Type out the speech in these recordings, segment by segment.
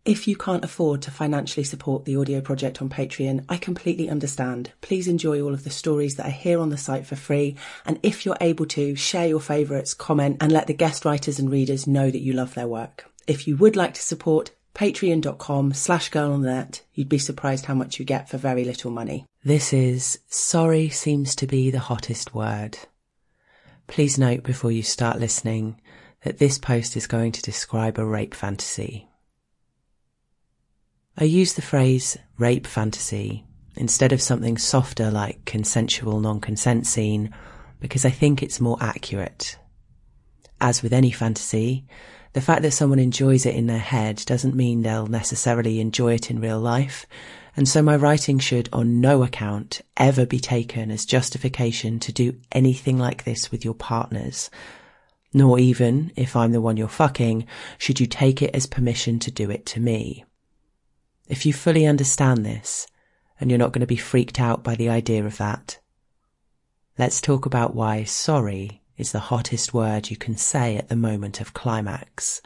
If you can't afford to financially support the audio project on Patreon, I completely understand. Please enjoy all of the stories that are here on the site for free. And if you're able to, share your favourites, comment, and let the guest writers and readers know that you love their work. If you would like to support, patreon.com/girlonthenet. You'd be surprised how much you get for very little money. This is Sorry Seems to Be the Hottest Word. Please note before you start listening that this post is going to describe a rape fantasy. I use the phrase rape fantasy instead of something softer like consensual non-consent scene because I think it's more accurate. As with any fantasy, the fact that someone enjoys it in their head doesn't mean they'll necessarily enjoy it in real life, and so my writing should on no account ever be taken as justification to do anything like this with your partners. Nor even, if I'm the one you're fucking, should you take it as permission to do it to me. If you fully understand this, and you're not going to be freaked out by the idea of that, let's talk about why sorry is the hottest word you can say at the moment of climax.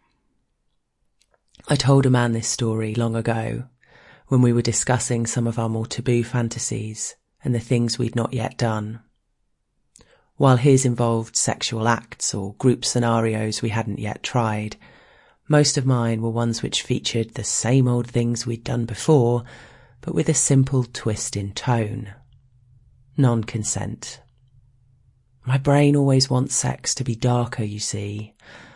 I told a man this story long ago, when we were discussing some of our more taboo fantasies and the things we'd not yet done. While his involved sexual acts or group scenarios we hadn't yet tried, most of mine were ones which featured the same old things we'd done before, but with a simple twist in tone. Non-consent. My brain always wants sex to be darker, you see.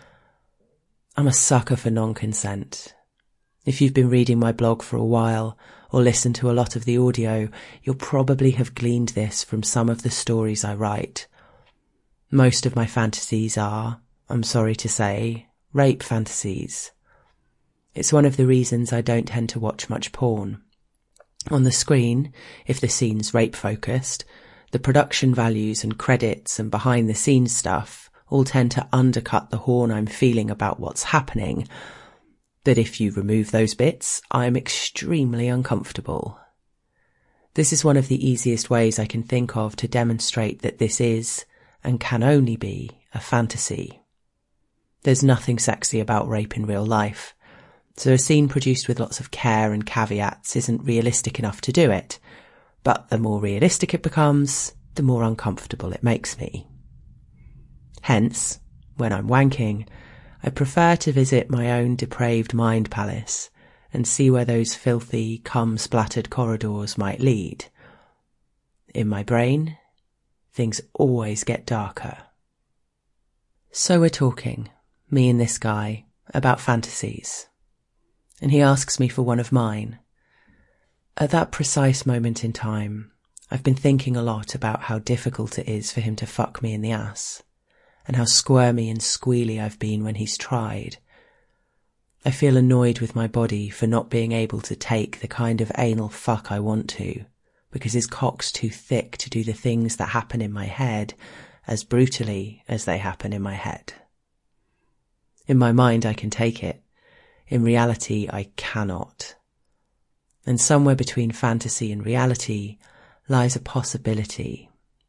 I'm a sucker for non-consent. If you've been reading my blog for a while, or listened to a lot of the audio, you'll probably have gleaned this from some of the stories I write. Most of my fantasies are, I'm sorry to say, rape fantasies. It's one of the reasons I don't tend to watch much porn. On the screen, if the scene's rape-focused, the production values and credits and behind-the-scenes stuff all tend to undercut the horn I'm feeling about what's happening. But if you remove those bits, I'm extremely uncomfortable. This is one of the easiest ways I can think of to demonstrate that this is, and can only be, a fantasy. There's nothing sexy about rape in real life, so a scene produced with lots of care and caveats isn't realistic enough to do it, but the more realistic it becomes, the more uncomfortable it makes me. Hence, when I'm wanking, I prefer to visit my own depraved mind palace and see where those filthy, cum-splattered corridors might lead. In my brain, things always get darker. So we're talking, me and this guy, about fantasies. And he asks me for one of mine. At that precise moment in time, I've been thinking a lot about how difficult it is for him to fuck me in the ass, and how squirmy and squealy I've been when he's tried. I feel annoyed with my body for not being able to take the kind of anal fuck I want to, because his cock's too thick to do the things that happen in my head as brutally as they happen in my head. In my mind I can take it. In reality I cannot. And somewhere between fantasy and reality lies a possibility.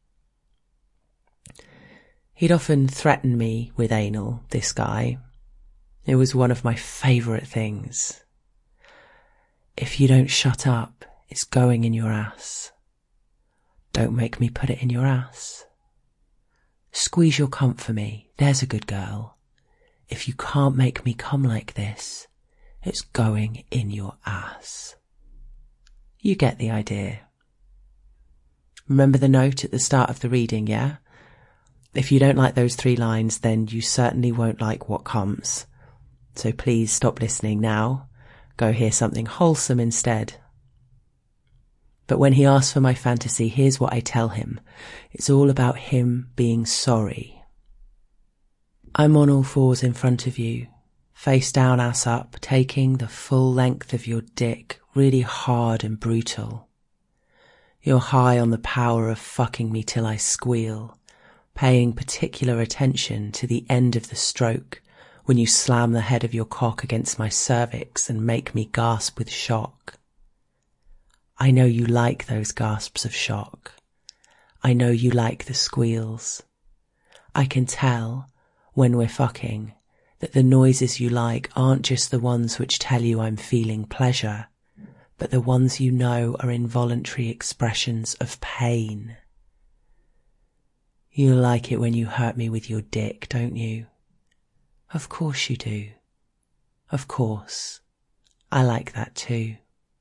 He'd often threaten me with anal, this guy. It was one of my favourite things. If you don't shut up, it's going in your ass. Don't make me put it in your ass. Squeeze your cunt for me, there's a good girl. If you can't make me come like this, it's going in your ass. You get the idea. Remember the note at the start of the reading, yeah? If you don't like those 3 lines, then you certainly won't like what comes. So please stop listening now. Go hear something wholesome instead. But when he asks for my fantasy, here's what I tell him. It's all about him being sorry. I'm on all fours in front of you, face down, ass up, taking the full length of your dick, really hard and brutal. You're high on the power of fucking me till I squeal, paying particular attention to the end of the stroke when you slam the head of your cock against my cervix and make me gasp with shock. I know you like those gasps of shock. I know you like the squeals. I can tell, when we're fucking, that the noises you like aren't just the ones which tell you I'm feeling pleasure, but the ones you know are involuntary expressions of pain. You like it when you hurt me with your dick, don't you? Of course you do. Of course. I like that too.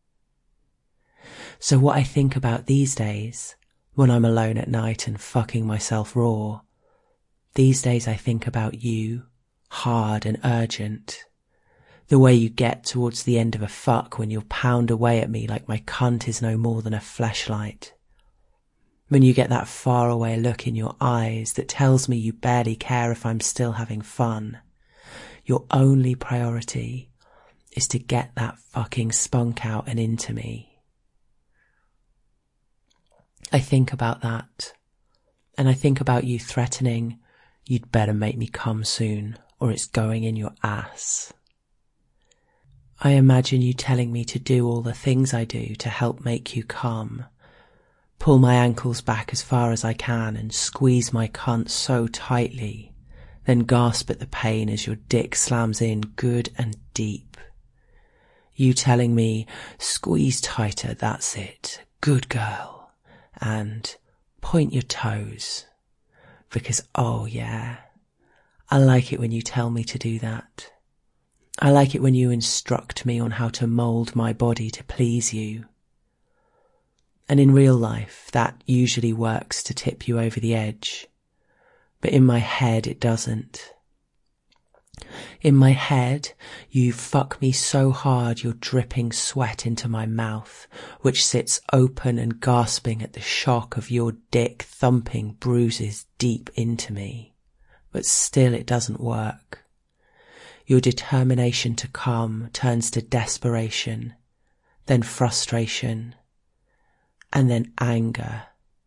So what I think about these days, when I'm alone at night and fucking myself raw, these days I think about you, hard and urgent. The way you get towards the end of a fuck when you'll pound away at me like my cunt is no more than a fleshlight. When you get that faraway look in your eyes that tells me you barely care if I'm still having fun. Your only priority is to get that fucking spunk out and into me. I think about that, and I think about you threatening, "You'd better make me come soon, or it's going in your ass." I imagine you telling me to do all the things I do to help make you come. Pull my ankles back as far as I can and squeeze my cunt so tightly, then gasp at the pain as your dick slams in good and deep. You telling me, "Squeeze tighter, that's it, good girl," and point your toes. Because, oh yeah, I like it when you tell me to do that. I like it when you instruct me on how to mould my body to please you. And in real life, that usually works to tip you over the edge. But in my head, it doesn't. In my head, you fuck me so hard you're dripping sweat into my mouth, which sits open and gasping at the shock of your dick thumping bruises deep into me. But still it doesn't work. Your determination to come turns to desperation, then frustration, and then anger.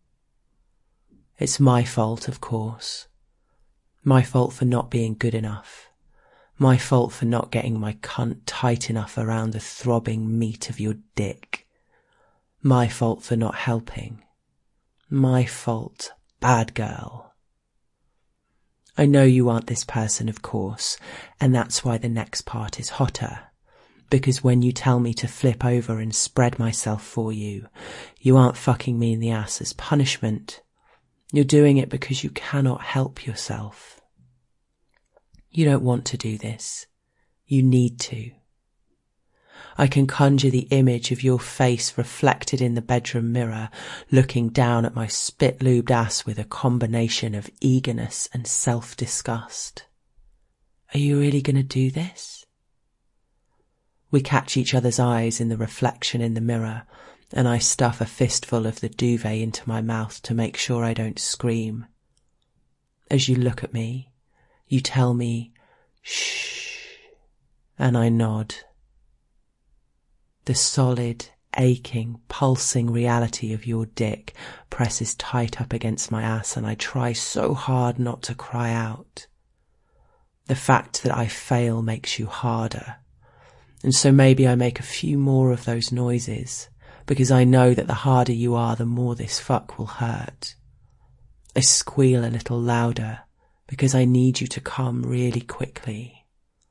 It's my fault, of course. My fault for not being good enough. My fault for not getting my cunt tight enough around the throbbing meat of your dick. My fault for not helping. My fault, bad girl. I know you aren't this person, of course, and that's why the next part is hotter. Because when you tell me to flip over and spread myself for you, you aren't fucking me in the ass as punishment. You're doing it because you cannot help yourself. You don't want to do this. You need to. I can conjure the image of your face reflected in the bedroom mirror, looking down at my spit-lubed ass with a combination of eagerness and self-disgust. Are you really going to do this? We catch each other's eyes in the reflection in the mirror, and I stuff a fistful of the duvet into my mouth to make sure I don't scream. As you look at me, you tell me, "Shh," and I nod. The solid, aching, pulsing reality of your dick presses tight up against my ass, and I try so hard not to cry out. The fact that I fail makes you harder. And so maybe I make a few more of those noises, because I know that the harder you are, the more this fuck will hurt. I squeal a little louder, because I need you to come really quickly.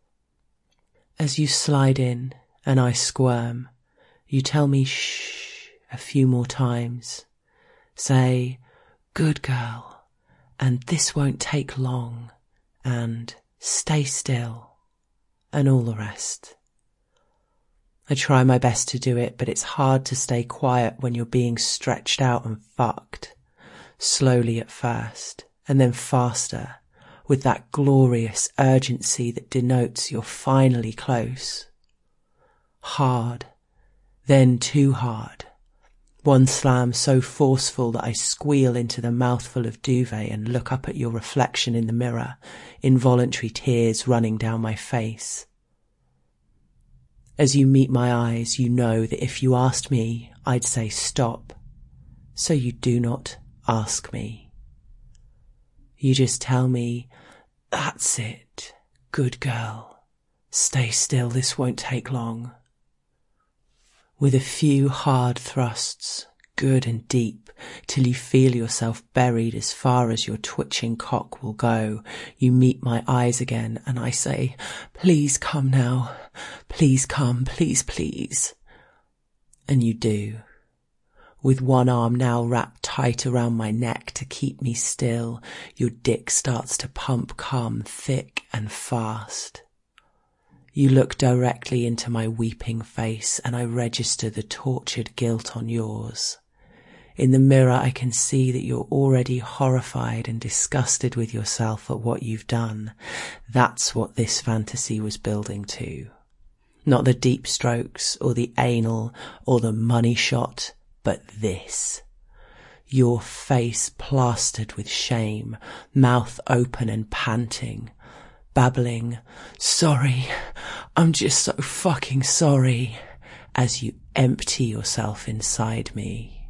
As you slide in and I squirm, you tell me shh a few more times. Say, "Good girl," and "This won't take long," and "Stay still," and all the rest. I try my best to do it, but it's hard to stay quiet when you're being stretched out and fucked. Slowly at first, and then faster, with that glorious urgency that denotes you're finally close. Hard, then too hard. One slam so forceful that I squeal into the mouthful of duvet and look up at your reflection in the mirror, involuntary tears running down my face. As you meet my eyes, you know that if you asked me, I'd say stop. So you do not ask me. You just tell me, "That's it, good girl. Stay still, this won't take long." With a few hard thrusts, good and deep, till you feel yourself buried as far as your twitching cock will go. You meet my eyes again, and I say, please come now. Please come, please, please. And you do. With one arm now wrapped tight around my neck to keep me still, your dick starts to pump cum thick and fast. You look directly into my weeping face, and I register the tortured guilt on yours. In the mirror I can see that you're already horrified and disgusted with yourself at what you've done. That's what this fantasy was building to. Not the deep strokes, or the anal, or the money shot, but this. Your face plastered with shame, mouth open and panting, babbling, sorry, I'm just so fucking sorry, as you empty yourself inside me.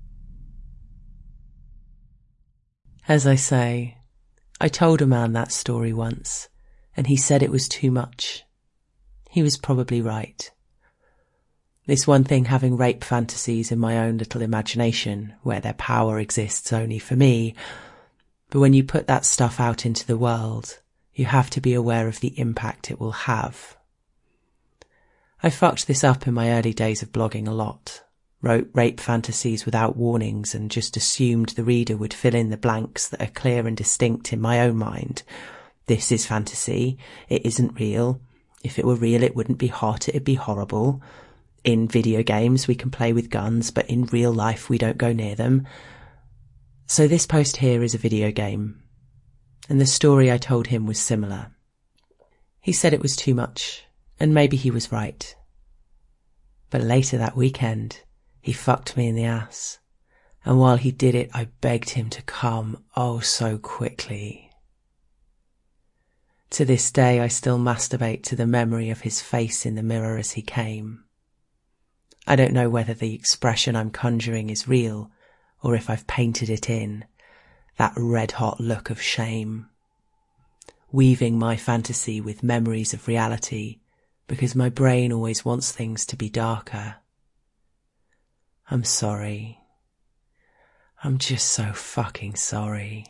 As I say, I told a man that story once, and he said it was too much. He was probably right. It's one thing having rape fantasies in my own little imagination, where their power exists only for me, but when you put that stuff out into the world, you have to be aware of the impact it will have. I fucked this up in my early days of blogging a lot, wrote rape fantasies without warnings and just assumed the reader would fill in the blanks that are clear and distinct in my own mind. This is fantasy, it isn't real. If it were real, it wouldn't be hot, it'd be horrible. In video games, we can play with guns, but in real life, we don't go near them. So this post here is a video game, and the story I told him was similar. He said it was too much, and maybe he was right. But later that weekend, he fucked me in the ass, and while he did it, I begged him to come oh so quickly. To this day, I still masturbate to the memory of his face in the mirror as he came. I don't know whether the expression I'm conjuring is real, or if I've painted it in, that red-hot look of shame, weaving my fantasy with memories of reality, because my brain always wants things to be darker. I'm sorry. I'm just so fucking sorry.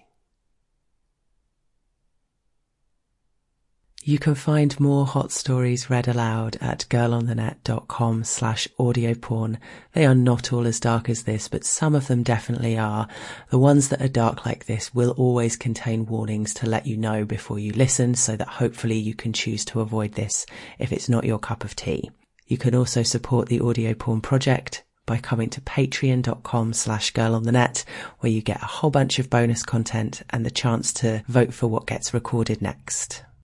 You can find more hot stories read aloud at girlonthenet.com/audioporn. They are not all as dark as this, but some of them definitely are. The ones that are dark like this will always contain warnings to let you know before you listen, so that hopefully you can choose to avoid this if it's not your cup of tea. You can also support the Audio Porn Project by coming to patreon.com/girlonthenet, where you get a whole bunch of bonus content and the chance to vote for what gets recorded next.